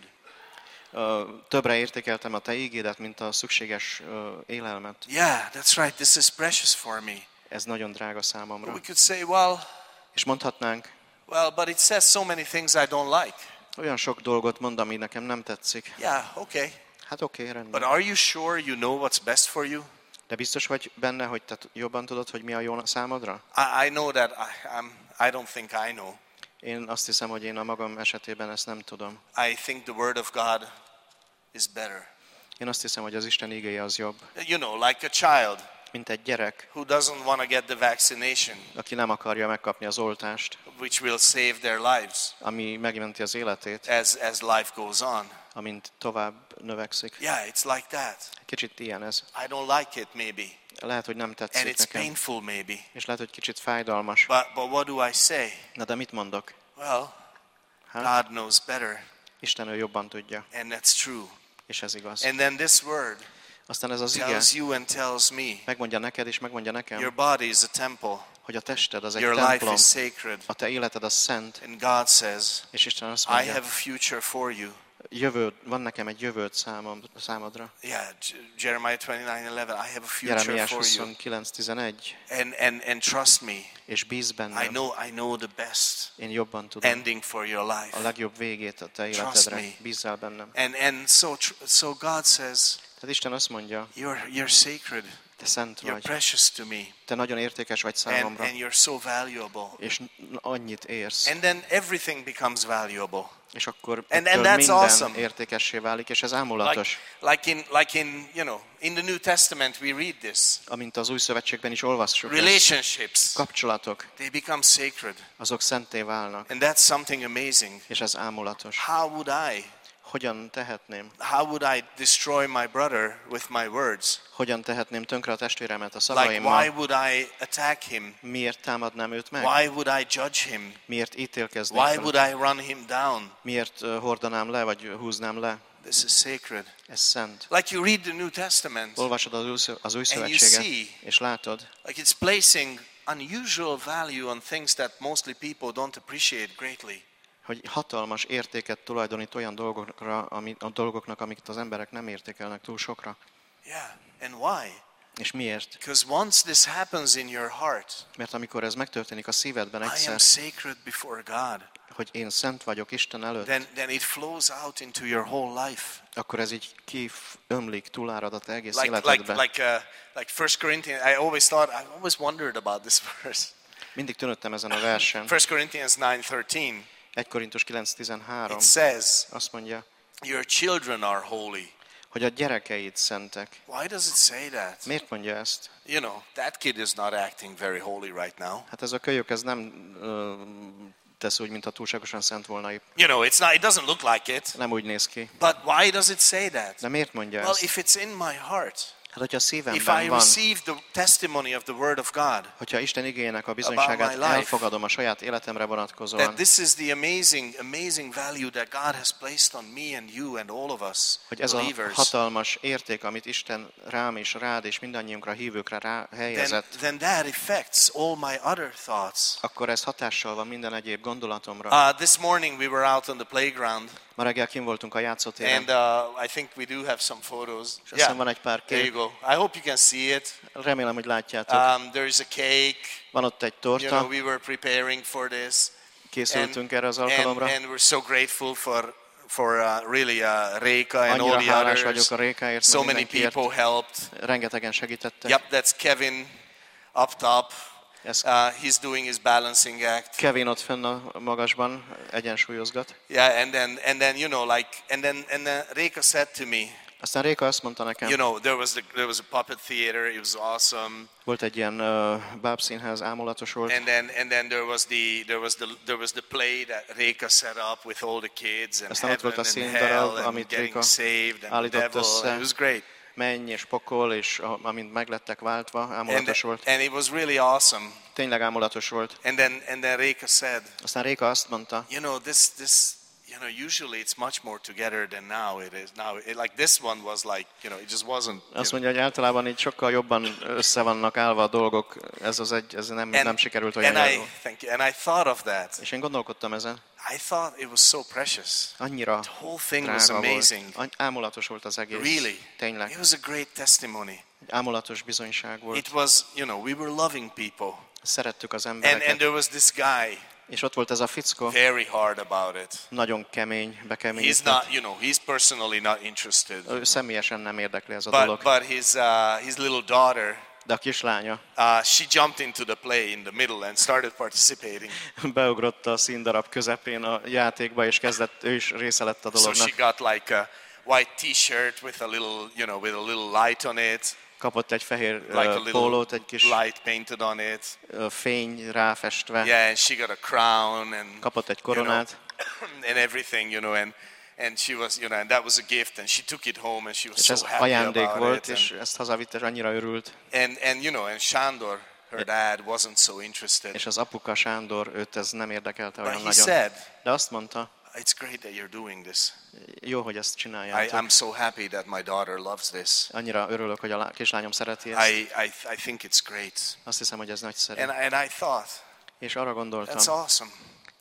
többre értékeltem a te ígédet, mint a szükséges élelmet. Yeah, that's right. This is precious for me. Ez nagyon drága számomra. We could say, well, És mondhatnánk, but it says so many things I don't like. olyan sok dolgot mond, ami nekem nem tetszik. Yeah, okay. Hát oké, But rendben. are you sure you know what's best for you? De biztos vagy benne, hogy te jobban tudod, hogy mi a jó számodra? I know that I don't think I know. Én azt hiszem, hogy én a magam esetében ezt nem tudom. I think the word of God is better. Én azt hiszem, hogy az Isten igéje az jobb. You know, like a child Mint egy gyerek, who doesn't want to get the vaccination, aki nem akarja megkapni az oltást, which will save their lives ami megmenti az életét, as life goes on. amint tovább növekszik. Yeah, it's like that. Kicsit ilyen ez. I don't like it maybe, Lehet, hogy nem and tetszik it's nekem, painful maybe. és lehet, hogy kicsit fájdalmas. But what do I say? Na de mit mondok? Well, Hát, God knows better, Isten ő jobban tudja, and that's true. és ez igaz. And then this word Aztán ez az ige tells you and tells me, megmondja neked és megmondja your nekem, body is a temple, hogy a tested az egy your life templom, is sacred, a te életed az szent, and God says, és Isten azt I have mondja, a future for you. van nekem egy jövőd számodra. Yeah, Jeremiah 29:11. I have a future Jeremiás for you. 29:11. And trust me. És bízz I bennem. know the best Én jobban tudom ending for your life. a legjobb végét a te Trust életedre. me. Bízzál bennem. And so God says, Tehát Isten azt mondja, you're sacred. te szent You're vagy, precious to me. te nagyon értékes vagy számomra, And you're so valuable. és annyit érsz. And then everything becomes valuable. És akkor And ettől that's minden awesome. értékessé válik, és ez ámulatos. Like in in the New Testament we read this. Amint az Új Szövetségben is olvassuk ezt. Relationships, Kapcsolatok, they become sacred. azok szenté válnak, And that's something amazing. és ez ámulatos. How would I? Hogyan tehetném? How would I destroy my brother with my words? Hogyan tehetném tönkre a testvéremet a Like, szavaimmal? why would I attack him? Miért támadnám őt meg? Why would I judge him? Miért ítélkeznék Why fel? would I run him down? Miért hordanám le, vagy húznám le? This is sacred. Ez szent. Like you read the New Testament, Olvasod az Új you Szövetséget, see- és látod, like it's placing unusual value on things that mostly people don't appreciate greatly. hogy hatalmas értéket tulajdonít olyan dolgoknak, amiket az emberek nem értékelnek túl sokra. Yeah. And why? És miért? Because once this happens in your heart, Mert amikor ez megtörténik a szívedben I am egyszer, sacred before God, hogy én szent vagyok Isten előtt, then it flows out into your whole life. akkor ez így kiömlik, túlárad a te egész Like életedbe. 1 Corinthians, I always wondered about this verse. Mindig tűnöttem ezen a versen. 1 Corinthians 9:13, 1 Korintus 9:13 it says, azt mondja, your children are holy. hogy a gyerekeid szentek. Why does it say that? Miért mondja ezt? You know, that kid is not acting very holy right now. Hát ez a kölyök, ez nem tesz úgy, mintha túlságosan szent volna. You know, it doesn't look like it. Nem úgy néz ki. But why does it say that? De miért mondja Well, ezt? if it's in my heart, Hát, hogyha a if I szívemben van, receive the testimony of the Word of God, hogyha Isten igéjének a about bizonyságát my life, elfogadom a saját életemre that vonatkozóan, this is the amazing value that God has placed on me and you and all of us hogy ez a believers, hatalmas érték, amit Isten rám és rád és mindannyiunkra hívőkre helyezett, then that affects all my other thoughts. akkor ez hatással van minden egyéb gondolatomra. This morning we were out on the playground, Ma reggel kim voltunk a játszótéren, and I think we do have some photos. és aztán van egy pár There you kép. go. I hope you can see it. Remélem, hogy látjátok. There is a cake. Van ott egy You know, torta, we were preparing for this. készültünk erre az alkalomra. And we're so grateful for really Réka and Annyira all the hálás others. vagyok a Rékáért, So meg many mindenkiért. people helped. Rengetegen segítettek. Yep, that's Kevin up top. Ez He's doing his balancing act. Kevin ott fenn a magasban egyensúlyozgat. Yeah, and then you know, like, and then Réka said to me, Aztán Réka azt mondta nekem, you know, there was a puppet theater. It was awesome. volt egy ilyen bábszínház, ámulatos volt. And then there was the play that Réka set up with all the kids and Aztán ott volt heaven a and színdarab, hell and amit getting Réka saved and the állított devil. össze. It was great. Menny és pokol, és amint meglettek váltva, ámulatos volt. And it was really awesome. Tényleg ámulatos volt. And then Réka said, Aztán Réka azt mondta, you know, this you know, usually it's much more together than now it is. Now, like this one was like, you know, it just wasn't. You azt know. mondja, hogy általában így sokkal jobban össze vannak állva a dolgok, ez nem sikerült olyan jól. Thank you. And I thought of that. És én gondolkodtam ezen, I thought it was so precious. annyira The whole thing was drága amazing. volt. Ámulatos volt az egész. Really. Tényleg. It was a great testimony. Ámulatos bizonyság volt. It was, you know, we were loving people. Szerettük az And embereket. there was this guy, És ott volt ez a fickó, very hard about it. nagyon kemény, He's bekeményített. not, you know, he's personally not interested. Ő személyesen nem érdekli ez a dolog. But his little daughter, De a kislánya she jumped into the play in the middle and started participating. beugrott a színdarab közepén a játékba, és kezdett, ő is része lett a So she dolognak. got like a white T-shirt with a little, you know, with a little light on it, Kapott egy fehér like a little pólót, egy kis light painted on it. fény ráfestve. Yeah, and she got a crown and Kapott egy you know, koronát, and everything, you know, and she was, you know, and that was a gift, and she took it home, and she was és so ez happy ajándék about volt, it. és ezt hazavitte, és annyira örült. And you know, and Sándor, her dad, wasn't so interested. És az apuka Sándor, őt ez nem érdekelte But olyan he nagyon. said, De azt mondta, it's great that you're doing this. jó, hogy ezt csináljátok. I'm so happy that my daughter loves this. Annyira örülök, hogy a kislányom szereti ezt. I think it's great. Azt hiszem, hogy ez nagyszerű. And I thought, És arra gondoltam, that's awesome.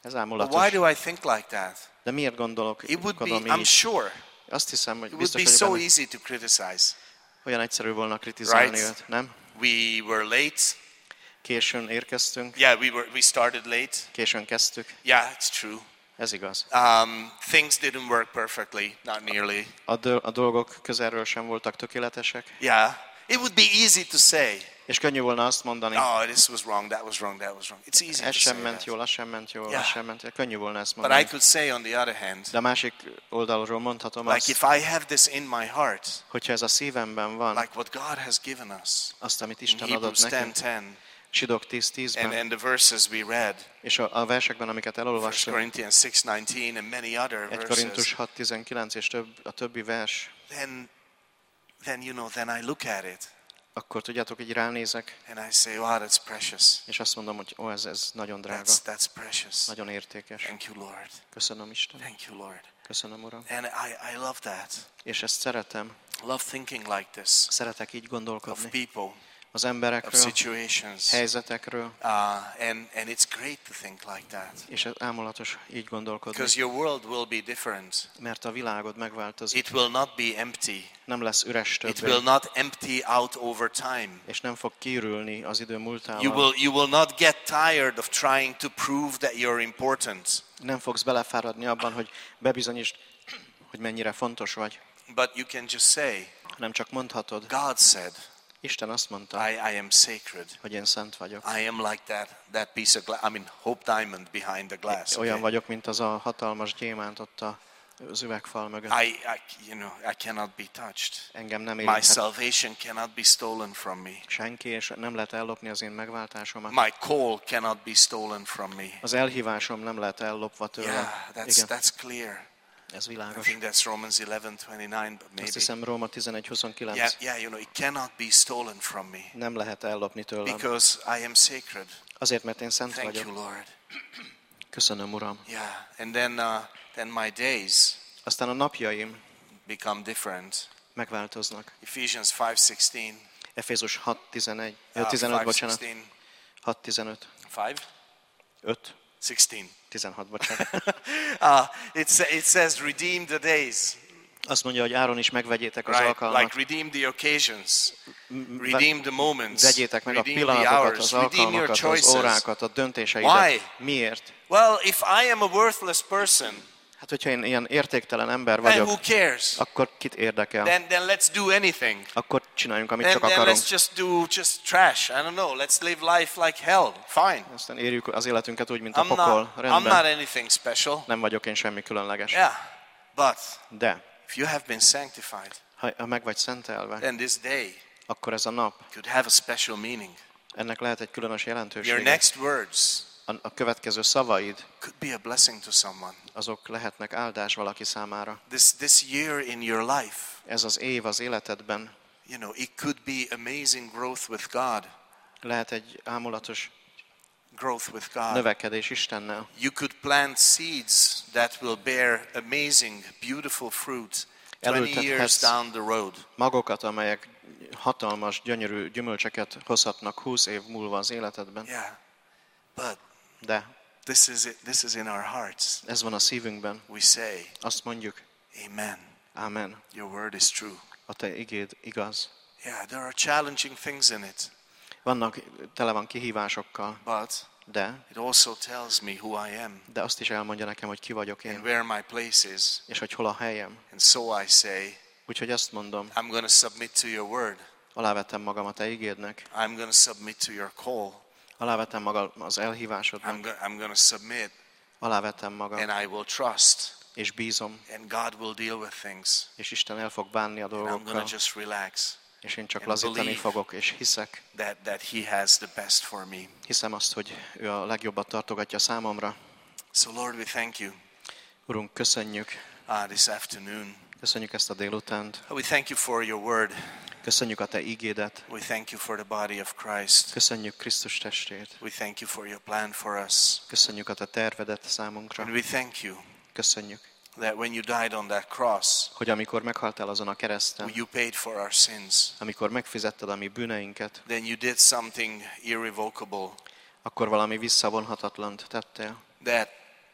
Ez But ámulatos. why do I think like that? De miért gondolok It would be, így? I'm sure, Azt hiszem, hogy it would biztos, be hogy so benne easy to criticize. olyan egyszerű volna kritizálni Right. őt, nem? We were late. Későn érkeztünk, Yeah, we started late. későn kezdtük. Yeah, it's true. Ez igaz. Things didn't work perfectly, not nearly. A dolgok közelről sem voltak tökéletesek, Yeah, it would be easy to say, és könnyű volna azt mondani, oh, this was wrong, that was wrong, that was wrong. It's easy to ez sem say ment that. jól, az sem ment jól, Yeah. az sem ment jól. Könnyű volna ezt But I mondani. could say on the other hand, De a másik oldalról mondhatom like azt, if I have this in my heart, hogyha ez a szívemben van, like what God has given us azt, amit in Isten adott Hebrews nekünk, 10:10, Zsidók 10:10-ben, and the verses we read, és a versekben, amiket 1 elolvastunk, Corinthians 6:19 and many other 1 verses, Korintus 6:19 és a többi vers, then then I look at it akkor tudjátok, így ránézek, and I say, wow, that's precious. és azt mondom, hogy ez nagyon drága, That's precious. nagyon értékes. Thank you, Lord. Köszönöm, Isten. Thank you, Lord. Köszönöm, Uram. And I love that. És ezt szeretem. Love thinking like this Szeretek így of gondolkodni. people, Az of emberekről, situations. helyzetekről, And it's great to think like that. és ez ámulatos így gondolkodni. Because your world will be different. Mert a világod megváltozik. It will not be empty. Nem lesz üres It többé. will not empty out over time. És nem fog kiürülni az idő You múltával. will not get tired of trying to prove that you're important. Nem fogsz belefáradni abban, hogy bebizonyítsd, hogy mennyire fontos vagy. But you can just say, Nem csak mondhatod. God said, Isten azt mondta, I am sacred. hogy én szent vagyok. I am like that piece of glass. I mean, Hope Diamond behind the glass. Olyan Okay? vagyok, mint az a hatalmas gyémánt ott az üvegfal mögött. I cannot be touched. Engem nem My érinthet salvation cannot be stolen from me. senki, és nem lehet ellopni az én megváltásomat. My call cannot be stolen from me. Az elhívásom nem lehet ellopva tőlem. Yeah, Igen, that's clear. ez I világos. think that's Romans 11:29, but Azt maybe. hiszem Róma 11:29. Yeah, it cannot be stolen from me Nem lehet ellopni tőlem. because I am sacred. Azért, mert én szent Thank vagyok. you, Lord. Köszönöm, Uram. Yeah, and then my days Aztán a napjaim become different. megváltoznak. Ephesians 5:16. Efézus 15, bocsánat. 5:16. 6:15. 5? 5. 16. 16, bocsánat. It says, redeem the days, Azt mondja, hogy áron is megvegyétek az right? alkalmat. Like redeem the occasions, redeem the moments, Vegyétek meg a redeem the pillanatokat, hours, az redeem your alkalmakat, az choices. órákat, a döntéseidet. Why? Miért? Well, if I am a worthless person, Hát, hogyha én ilyen értéktelen ember then vagyok, who cares? akkor kit érdekel? Then let's do anything. Akkor csináljunk, amit Then csak akarunk. let's just do trash. I don't know. Let's live life like hell. Fine. Aztán érjük az életünket úgy, mint a I'm pokol. not Rendben. anything special. Nem vagyok én semmi különleges. Yeah. But De, if you have been sanctified, ha meg vagy szentelve, then this day akkor ez a nap, could have a special meaning. ennek lehet egy különös Your jelentősége. next words A következő szavaid, could be a blessing to someone. azok lehetnek áldás valaki számára. This year in your life, Ez az év az életedben it could be amazing growth with God. lehet egy ámulatos Growth with God. növekedés Istennel. You could plant seeds that will bear amazing, beautiful fruit 20 years Elültethetsz down the road. magokat, amelyek hatalmas, gyönyörű gyümölcseket hozhatnak 20 év múlva az életedben. Yeah. But De this is in our hearts. ez van a szívünkben. We say, Azt mondjuk, amen. Amen. Your word is true. A te igéd igaz. Yeah, there are challenging things in it. Tele van kihívásokkal, But de it also tells me who I am azt is elmondja nekem, hogy ki vagyok and én, where my place is. és hogy hol a helyem. And so I say, Úgyhogy azt mondom, I'm going to submit to your word. alávetem magam a te igédnek, I'm going to submit to your call. alávetem magam az elhívásodnak, I'm going to submit alávetem magam, and I will trust. és bízom, And God will deal with things. és Isten el fog bánni a And I'm going dolgokkal, to just relax. és én csak and lazítani believe fogok, és hiszek, That He has the best for me. hiszem azt, hogy ő a legjobbat tartogatja számomra. So Lord, we thank you Urunk, köszönjük, this afternoon. köszönjük ezt a délutánt, We thank you for your word. köszönjük a te ígédet, We thank you for the body of Christ. köszönjük Krisztus testét, We thank you for your plan for us. köszönjük a te tervedet számunkra, And we thank you köszönjük, that when you died on that cross, hogy amikor meghaltál azon a kereszten, you paid for our sins. amikor megfizetted a mi bűneinket, Then you did something irrevocable akkor valami visszavonhatatlant tettél, that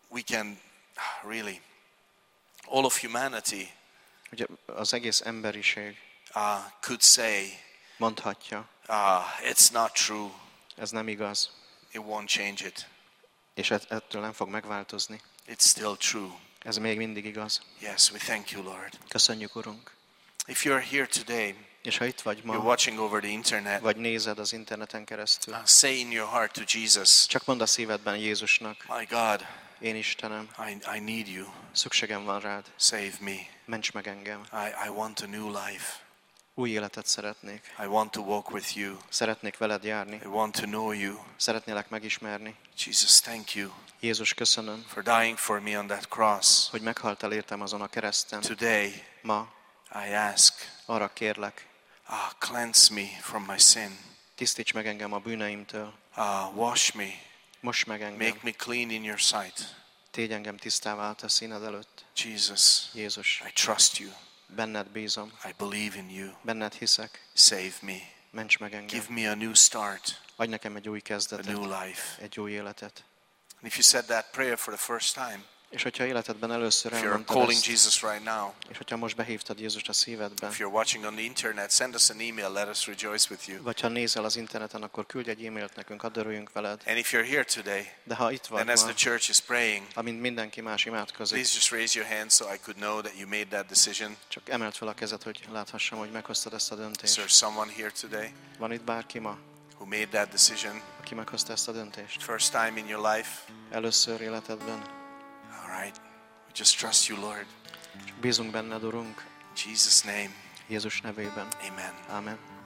we can really, all of humanity Ugye az egész emberiség could say, mondhatja, it's not true, ez nem igaz, it won't change it. és ettől nem fog megváltozni. It's still true. Ez még mindig igaz. Yes, we thank you, Lord. Köszönjük, Urunk. If you're here today, És ha itt vagy you're ma, watching over the internet, vagy nézed az interneten keresztül, say in your heart to Jesus, csak mondd a szívedben Jézusnak, my God, én Istenem, I need you. szükségem van rád, Save me. ments meg engem. I want a new life. Új életet szeretnék. I want to walk with you. Szeretnék veled járni. I want to know you. Szeretnélek megismerni. Jesus, thank you Jézus, köszönöm, for dying for me on that cross. hogy meghaltál értem azon a kereszten. Today, Ma I ask, arra kérlek, cleanse me from my sin. tisztíts meg engem a bűneimtől. Wash me. Most meg engem. Make me clean in your sight. Tégy engem tisztává a te színed előtt. Jesus, Jézus, I trust you. benned bízom. I believe in you. Benned hiszek. Save me. Ments meg engem. Give me a new start, Adj nekem egy új a kezdetet. new life. Egy új életet. And if you said that prayer for the first time, És hogyha életedben először if you're elmondtad calling ezt, Jesus right now, és hogyha most behívtad Jézust a szívedbe, if you're watching on the internet, send us an email. Let us rejoice with you. vagy ha nézel az interneten, akkor küldj egy e-mailt nekünk, hadd örüljünk veled. And if you're here today, De ha itt vagy then as ma, the church is praying, amint mindenki más imádkozik, please just raise your hand so I could know that you made that decision. csak emeld fel a kezed, hogy láthassam, hogy meghoztad ezt a Is döntést. there someone here today Van itt bárki ma, who made that decision? aki meghozta ezt a döntést? First time in your life? Először életedben. All right. We just trust you, Lord. Csak bízunk benned, Urunk, In Jesus' name, Jézus nevében. amen. Amen.